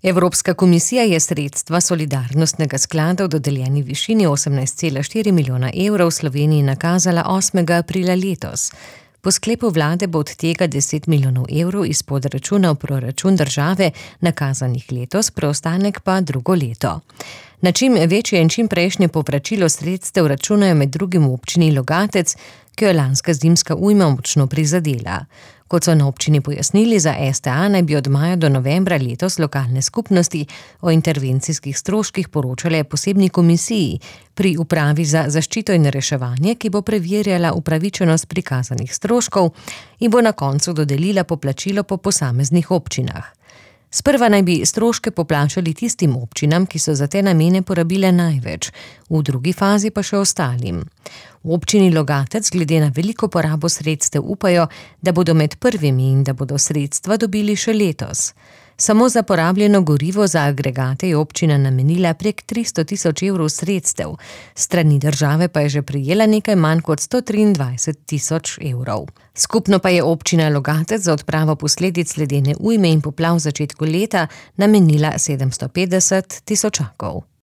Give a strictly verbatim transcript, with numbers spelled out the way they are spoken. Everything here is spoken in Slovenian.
Evropska komisija je sredstva solidarnostnega sklada v dodeljeni višini osemnajst cela štiri milijona evrov Sloveniji nakazala osmega aprila letos. Po sklepu vlade bo od tega deset milijonov evrov iz podračuna v proračun države nakazanih letos, preostanek pa drugo leto. Na čim večje in čim prejšnje povračilo sredstev računajo med drugim v občini Logatec, ki jo lanska zimska ujma močno prizadela. Kot so na občini pojasnili, za es te a naj bi od maja do novembra letos lokalne skupnosti o intervencijskih stroških poročale posebni komisiji pri upravi za zaščito in reševanje, ki bo preverjala upravičenost prikazanih stroškov in bo na koncu dodelila poplačilo po posameznih občinah. Sprva naj bi stroške poplačali tistim občinam, ki so za te namene porabile največ, v drugi fazi pa še ostalim. V občini Logatec glede na veliko porabo sredstev upajo, da bodo med prvimi in da bodo sredstva dobili še letos. Samo za porabljeno gorivo za agregate je občina namenila prek tristo tisoč evrov sredstev, strani države pa je že prejela nekaj manj kot sto triindvajset tisoč evrov. Skupno pa je občina Logatec za odpravo posledic ledene ujme in poplav v začetku leta namenila sedemsto petdeset tisočakov.